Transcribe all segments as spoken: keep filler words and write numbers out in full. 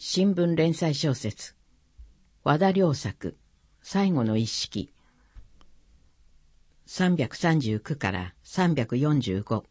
新聞連載小説、和田良作、最後の一式、さんびゃくさんじゅうきゅうからさんびゃくよんじゅうご。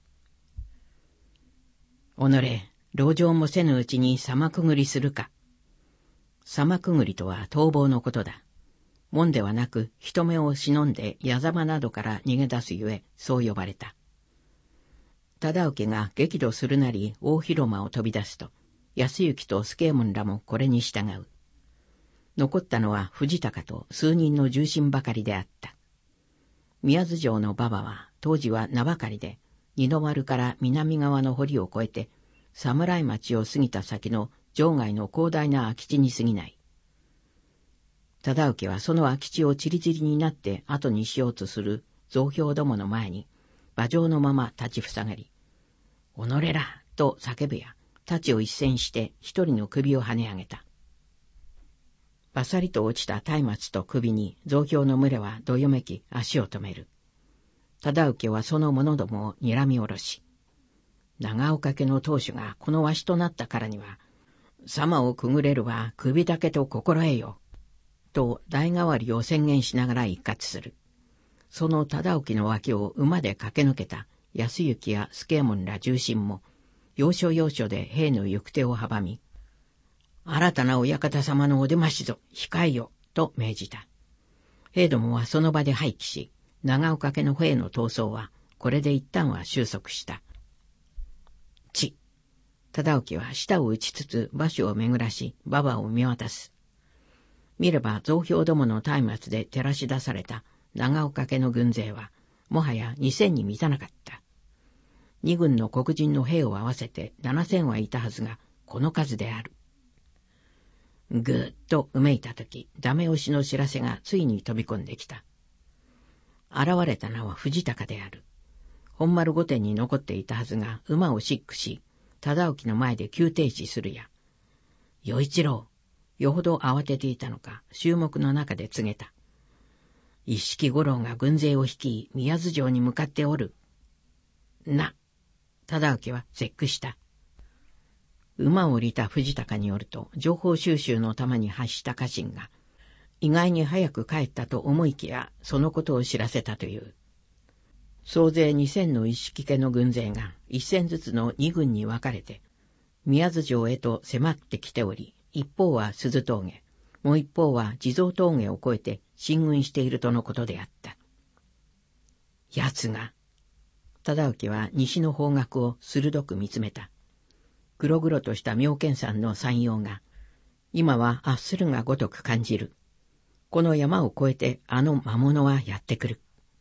おのれ、籠城もせぬうちに様くぐりするか。様くぐりとは逃亡のことだ。門ではなく人目を忍んで矢座間などから逃げ出すゆえ、そう呼ばれた。忠興が激怒するなり大広間を飛び出すと、安行と助右衛門らもこれに従う。残ったのは藤高と数人の重臣ばかりであった。宮津城の馬場は当時は名ばかりで、二の丸から南側の堀を越えて、侍町を過ぎた先の城外の広大な空き地に過ぎない。忠興はその空き地をちりぢりになって後にしようとする増兵どもの前に、馬上のまま立ちふさがり、おのれらと叫ぶや、太刀を一閃して一人の首を跳ね上げた。ばさりと落ちた松明と首に増兵の群れはどよめき足を止める。忠興はその者どもを睨み下ろし、長岡家の当主がこのわしとなったからには、様をくぐれるは首だけと心得よ、と代替わりを宣言しながら一喝する。その忠興の脇を馬で駆け抜けた安行や助右衛門ら重臣も、要所要所で兵の行く手を阻み、新たなお館様のお出ましぞ、控えよ、と命じた。兵どもはその場で廃棄し、長岡家の兵の逃走は、これで一旦は収束した。ち、忠興は舌を打ちつつ馬首を巡らし、馬場を見渡す。見れば増兵どもの松明で照らし出された長岡家の軍勢は、もはや二千に満たなかった。二軍の黒人の兵を合わせて七千はいたはずが、この数である。ぐーっとうめいたとき、ダメ押しの知らせがついに飛び込んできた。現れたのは藤高である。本丸御殿に残っていたはずが、馬をシックし、忠興の前で急停止するや、与一郎、よほど慌てていたのか、衆目の中で告げた。一色五郎が軍勢を率い、宮津城に向かっておる。な、忠興は絶句した。馬を降りた藤高によると、情報収集のために発した家臣が、意外に早く帰ったと思いきや、そのことを知らせたという。総勢二千の一色家の軍勢が一千ずつの二軍に分かれて、宮津城へと迫ってきており、一方は鈴峠、もう一方は地蔵峠を越えて進軍しているとのことであった。奴が、忠興は西の方角を鋭く見つめた。黒々とした妙見山の山陽が、今はあっするがごとく感じる。この山を越えてあの魔物はやってくる。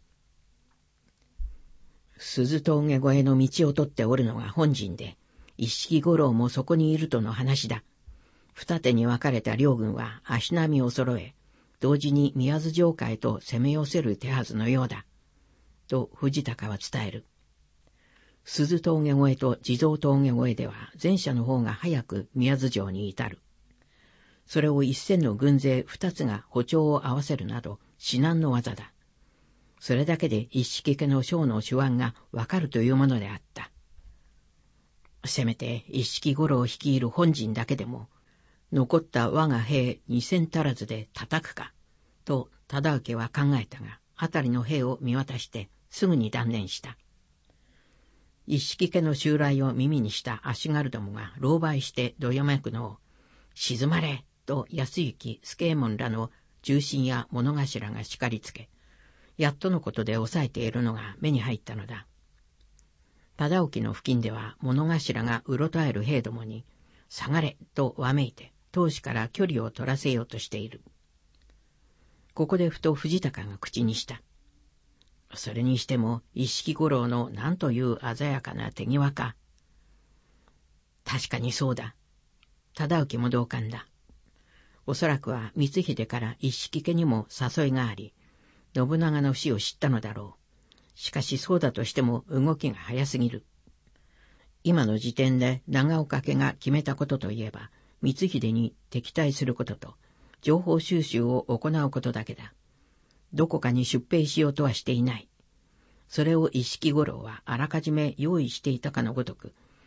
鈴峠越えの道を取っておるのが本陣で、一色五郎もそこにいるとの話だ。二手に分かれた両軍は足並みを揃え、同時に宮津城下へと攻め寄せる手はずのようだ。と藤高は伝える。鈴峠越えと地蔵峠越えでは前者の方が早く宮津城に至る。それを一千の軍勢二つが歩調を合わせるなど至難の技だ。それだけで一色家の将の手腕がわかるというものであった。せめて一色五郎を率いる本陣だけでも、残った我が兵二千足らずで叩くか、と忠興は考えたが、辺りの兵を見渡してすぐに断念した。一色家の襲来を耳にした足軽どもが狼狽してどよめくのを、静まれと安行、助右衛門らの重臣や物頭が叱りつけ、やっとのことで抑えているのが目に入ったのだ。忠興の付近では物頭がうろたえる兵どもに、下がれとわめいて、当主から距離を取らせようとしている。ここでふと藤高が口にした。それにしても一色五郎の何という鮮やかな手際か。確かにそうだ。忠興も同感だ。おそらくは光秀から一色家にも誘いがあり、信長の死を知ったのだろう。しかしそうだとしても動きが早すぎる。今の時点で長岡家が決めたことといえば、光秀に敵対することと、情報収集を行うことだけだ。どこかに出兵しようとはしていない。それを一色五郎はあらかじめ用意していたかのごとく、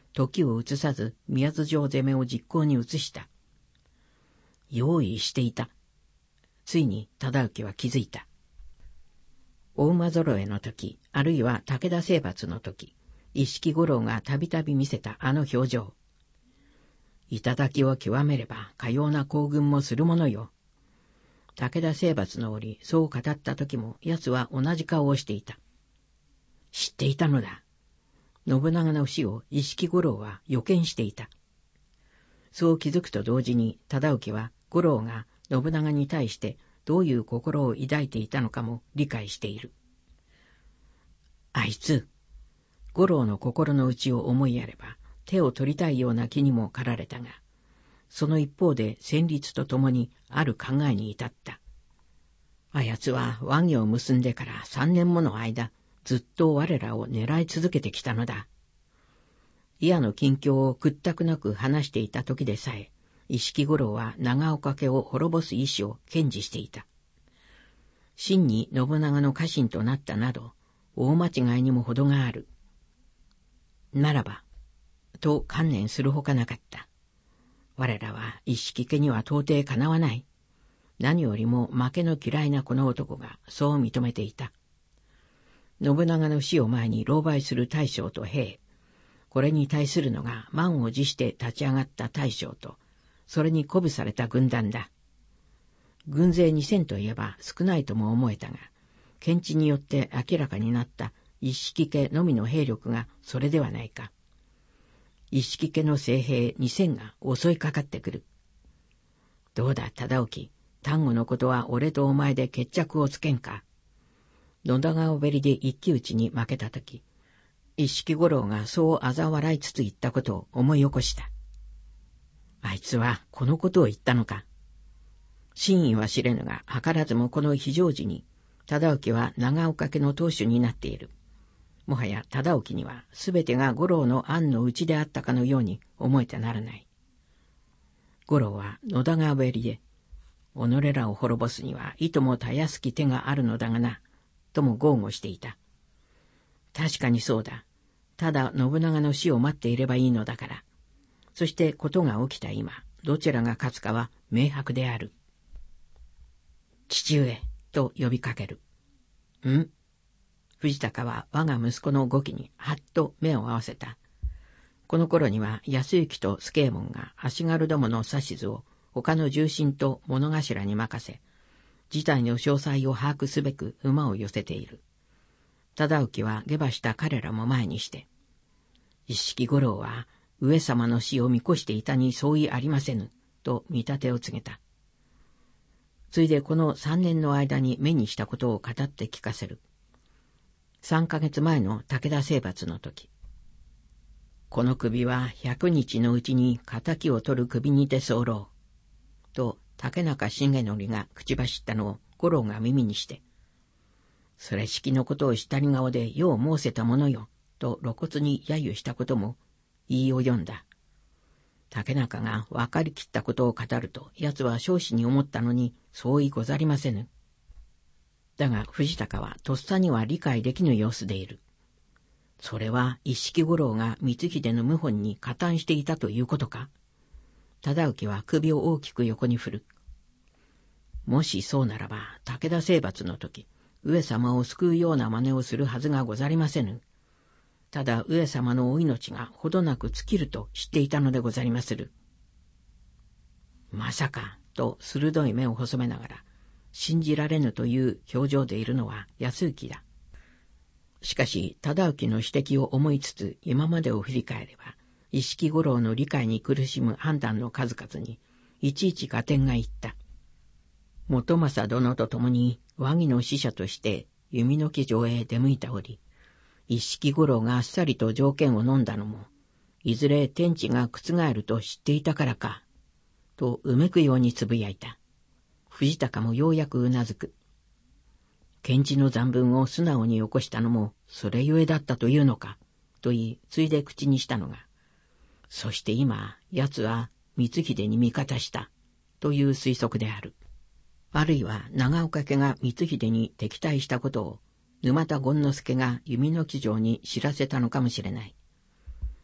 時を移さず宮津城攻めを実行に移した。用意していた。ついに忠興は気づいた。大馬揃えの時、あるいは武田征伐の時、一色五郎がたびたび見せたあの表情。頂を極めればかような行軍もするものよ。武田征伐の折、そう語った時も奴は同じ顔をしていた。知っていたのだ。信長の死を一色五郎は予見していた。そう気づくと同時に忠興は五郎が信長に対してどういう心を抱いていたのかも理解している。あいつ、五郎の心の内を思いやれば手を取りたいような気にも駆られたが、その一方で戦慄とともにある考えに至った。あやつは和議を結んでから三年もの間、ずっと我らを狙い続けてきたのだ。伊予の近況を屈託なく話していた時でさえ、一色五郎は長岡家を滅ぼす意志を堅持していた。真に信長の家臣となったなど、大間違いにも程がある。ならば、と観念するほかなかった。我らは一色家には到底かなわない。何よりも負けの嫌いなこの男がそう認めていた。信長の死を前に狼狽する大将と兵、これに対するのが満を持して立ち上がった大将と、それに鼓舞された軍団だ。軍勢にせんといえば少ないとも思えたが、検地によって明らかになった一色家のみの兵力がそれではないか。一色家の精兵にせんが襲いかかってくる。どうだ忠興、丹後のことは俺とお前で決着をつけんか。野田川べりで一騎打ちに負けたとき、一色五郎がそう嘲笑いつつ言ったことを思い起こした。あいつはこのことを言ったのか。真意は知れぬが、図らずもこの非常時に、忠興は長岡家の当主になっている。もはや忠興にはすべてが五郎の案のうちであったかのように思えてならない。五郎は野田川べりで、己らを滅ぼすにはいともたやすき手があるのだがな、とも豪語していた。確かにそうだ。ただ信長の死を待っていればいいのだから。そしてことが起きた今、どちらが勝つかは明白である。父上、と呼びかける。ん？藤高は我が息子の動きにはっと目を合わせた。この頃には安行と助右衛門が足軽どもの指図を他の重臣と物頭に任せ、事態の詳細を把握すべく馬を寄せている。忠興は下馬した彼らも前にして、一色五郎は上様の死を見越していたに相違ありませぬ、と見立てを告げた。ついでこの三年の間に目にしたことを語って聞かせる。三ヶ月前の武田征伐の時、この首は百日のうちに仇を取る首にて候、と竹中重則が口走ったのを五郎が耳にして、それ式のことをしたり顔でよう申せたものよ、と露骨に揶揄したことも言い及んだ。竹中が分かりきったことを語ると、奴は少子に思ったのに相違ござりませぬ。だが藤高はとっさには理解できぬ様子でいる。それは一色五郎が光秀の謀反に加担していたということか。忠興は首を大きく横に振る。もしそうならば、武田征伐の時、上様を救うような真似をするはずがござりませぬ。ただ上様のお命がほどなく尽きると知っていたのでござりまする。まさか、と鋭い目を細めながら、信じられぬという表情でいるのは安行だ。しかし、忠興の指摘を思いつつ、今までを振り返れば、一色五郎の理解に苦しむ判断の数々に、いちいち合点がいった。元政殿と共に和議の使者として弓の木城へ出向いた折、一色五郎があっさりと条件を飲んだのも、いずれ天地が覆ると知っていたからか、とうめくようにつぶやいた。藤高もようやくうなずく。検地の残文を素直に起こしたのもそれゆえだったというのか、と言い、ついで口にしたのが、そして今、奴は光秀に味方した、という推測である。あるいは長岡家が光秀に敵対したことを、沼田権之助が弓の木城に知らせたのかもしれない。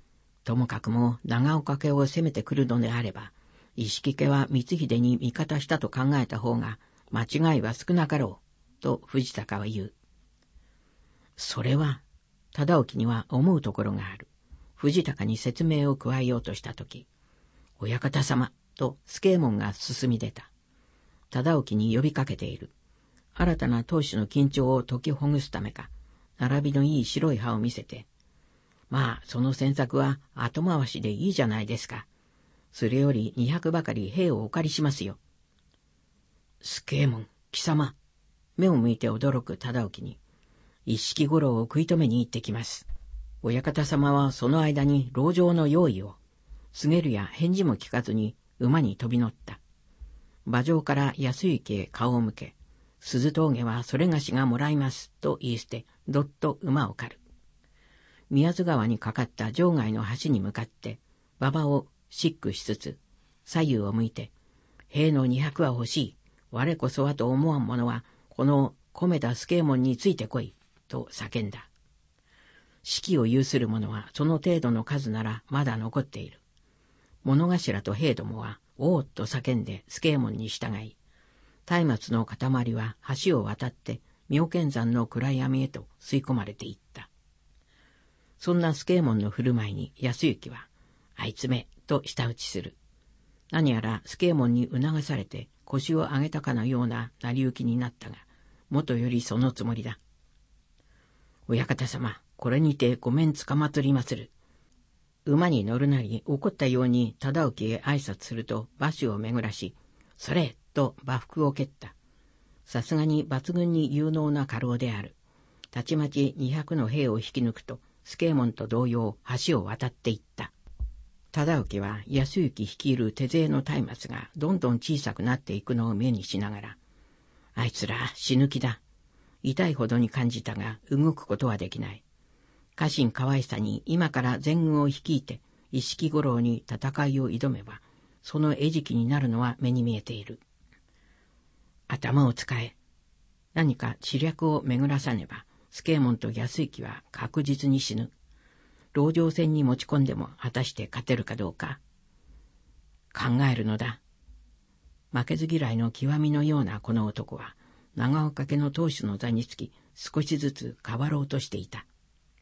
ともかくも長岡家を攻めてくるのであれば、一色家は光秀に味方したと考えた方が間違いは少なかろう、と藤坂は言う。それは、忠興には思うところがある。藤高に説明を加えようとしたとき、親方様と助右衛門が進み出た。忠興に呼びかけている。新たな当主の緊張を解きほぐすためか、並びのいい白い歯を見せて、まあ、その詮索は後回しでいいじゃないですか。それより二百ばかり兵をお借りしますよ。助右衛門、貴様。目を向いて驚く忠興に、一色五郎を食い止めに行ってきます。親方様はその間に籠城の用意を。告げるや返事も聞かずに馬に飛び乗った。馬上から安行へ顔を向け、鈴峠はそれがしがもらいますと言い捨て、どっと馬を狩る。宮津川にかかった場外の橋に向かって、馬場をシックしつつ、左右を向いて、兵の二百は欲しい。我こそはと思わん者は、この米田助右衛門についてこい、と叫んだ。指揮を有する者はその程度の数ならまだ残っている。物頭と兵どもは、おーっと叫んで助右衛門に従い、松明の塊は橋を渡って妙見山の暗闇へと吸い込まれていった。そんな助右衛門の振る舞いに安行は、あいつめと舌打ちする。何やら助右衛門に促されて腰を上げたかのような成り行きになったが、もとよりそのつもりだ。親方様、これにてごめんつかまつりまする。馬に乗るなり怒ったように忠興へ挨拶すると馬首を巡らし、それと馬服を蹴った。さすがに抜群に有能な家老である。たちまち二百の兵を引き抜くと、助右衛門と同様橋を渡っていった。忠興は安行率いる手勢の松明がどんどん小さくなっていくのを目にしながら、あいつら死ぬ気だ。痛いほどに感じたが動くことはできない。家臣可愛さに今から全軍を率いて一色五郎に戦いを挑めば、その餌食になるのは目に見えている。頭を使え。何か知略を巡らさねば、助右衛門と安行は確実に死ぬ。籠城戦に持ち込んでも果たして勝てるかどうか。考えるのだ。負けず嫌いの極みのようなこの男は、長岡家の当主の座につき少しずつ変わろうとしていた。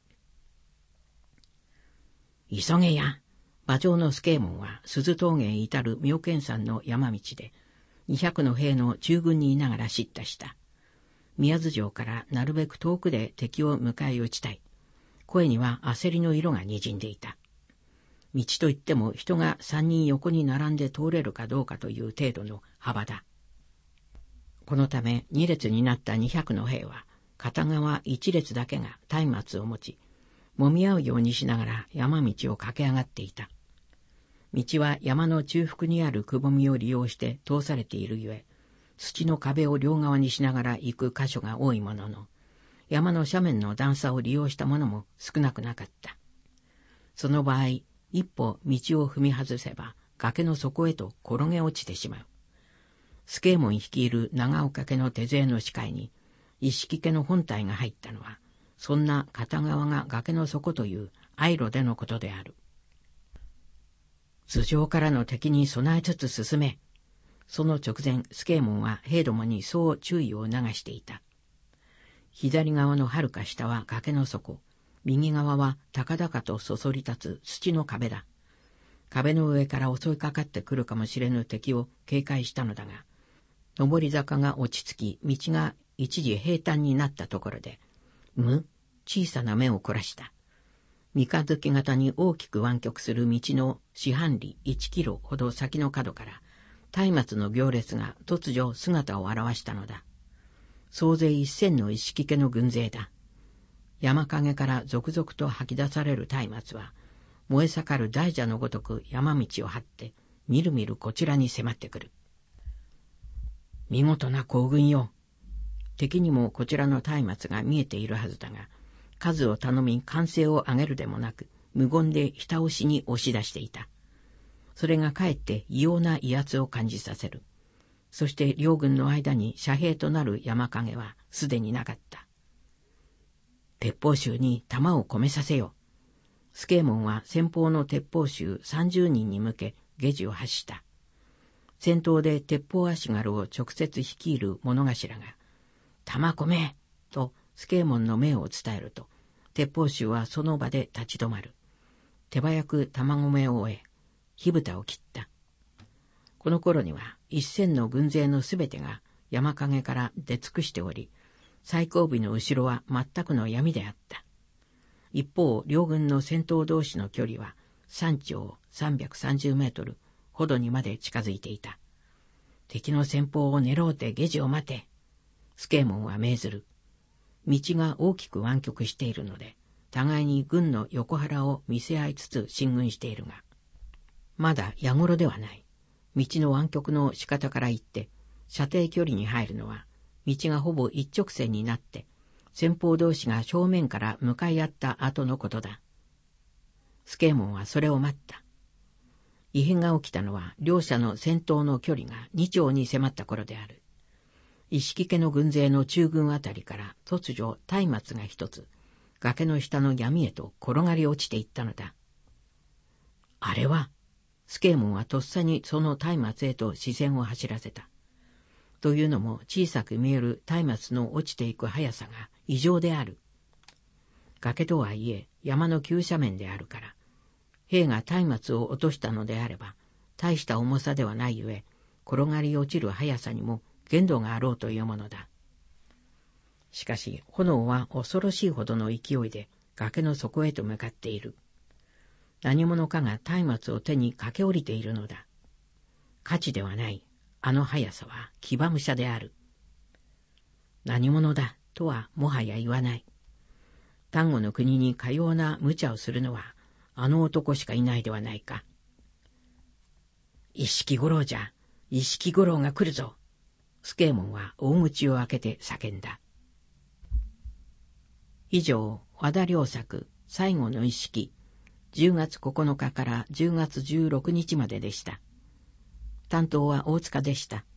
急げや。馬上の助右衛門は鈴峠へ至る妙見山の山道で、二百の兵の中軍にいながら叱咤した。宮津城からなるべく遠くで敵を迎え撃ちたい。声には焦りの色がにじんでいた。道といっても人が三人横に並んで通れるかどうかという程度の幅だ。このため二列になった二百の兵は、片側一列だけが松明を持ち、揉み合うようにしながら山道を駆け上がっていた。道は山の中腹にあるくぼみを利用して通されているゆえ、土の壁を両側にしながら行く箇所が多いものの、山の斜面の段差を利用したものも少なくなかった。その場合、一歩道を踏み外せば崖の底へと転げ落ちてしまう。助右衛門率いる長岡家の手勢の視界に、一色家の本体が入ったのは、そんな片側が崖の底という愛路でのことである。頭上からの敵に備えつつ進め。その直前、助右衛門は兵どもにそう注意を促していた。左側の遥か下は崖の底、右側は高々とそそり立つ土の壁だ。壁の上から襲いかかってくるかもしれぬ敵を警戒したのだが、上り坂が落ち着き、道が一時平坦になったところで、む、小さな目を凝らした。三日月型に大きく湾曲する道の四半里一キロほど先の角から、松明の行列が突如姿を現したのだ。総勢一千の一色家の軍勢だ。山陰から続々と吐き出される松明は、燃え盛る大蛇のごとく山道を張って、みるみるこちらに迫ってくる。見事な行軍よ。敵にもこちらの松明が見えているはずだが、数を頼み歓声を上げるでもなく、無言でひた押しに押し出していた。それがかえって異様な威圧を感じさせる。そして両軍の間に遮蔽となる山影はすでになかった。鉄砲衆に弾を込めさせよ。 助右衛門は先方の鉄砲衆さんじゅうにんに向け下地を発した。先頭で鉄砲足軽を直接率いる物頭が、弾込めと助右衛門の命を伝えると、鉄砲衆はその場で立ち止まる。手早く弾込めを終え、火蓋を切った。この頃には一千の軍勢のすべてが山陰から出尽くしており、最後尾の後ろは全くの闇であった。一方、両軍の戦闘同士の距離は山頂さんびゃくさんじゅうメートルほどにまで近づいていた。敵の先方を狙うて下地を待て。助右衛門は命ずる。道が大きく湾曲しているので、互いに軍の横腹を見せ合いつつ進軍しているが、まだ矢頃ではない。道の湾曲の仕方から言って、射程距離に入るのは、道がほぼ一直線になって、先方同士が正面から向かい合った後のことだ。助右衛門はそれを待った。異変が起きたのは、両者の戦闘の距離が二丁に迫った頃である。石木家の軍勢の中軍あたりから突如松明が一つ、崖の下の闇へと転がり落ちていったのだ。あれは、助右衛門はとっさにその松明へと視線を走らせた。というのも小さく見える松明の落ちていく速さが異常である。崖とはいえ山の急斜面であるから、兵が松明を落としたのであれば、大した重さではないゆえ、転がり落ちる速さにも限度があろうというものだ。しかし炎は恐ろしいほどの勢いで崖の底へと向かっている。何者かが松明を手に駆け下りているのだ。価値ではない。あの速さは騎馬武者である。何者だとはもはや言わない。丹後の国にかような無茶をするのはあの男しかいないではないか。一色五郎じゃ。一色五郎が来るぞ。助右衛門は大口を開けて叫んだ。以上、和田良作最後の一式、じゅうがつここのかからじゅうがつじゅうろくにちまででした。担当は大塚でした。